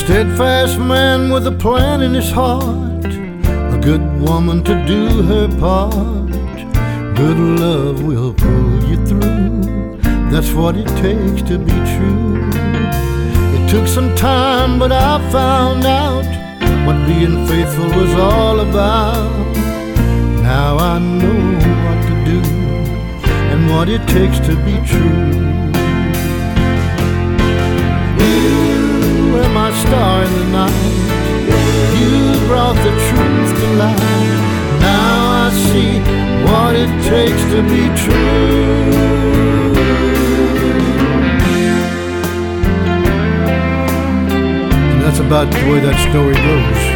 steadfast man with a plan in his heart, a good woman to do her part. Good love will pull you through, that's what it takes to be true. It took some time, but I found out what being faithful was all about. Now I know what to do and what it takes to be true. You are my star in the night, you brought the truth to light. Now I see what it takes to be true. And that's about the way that story goes.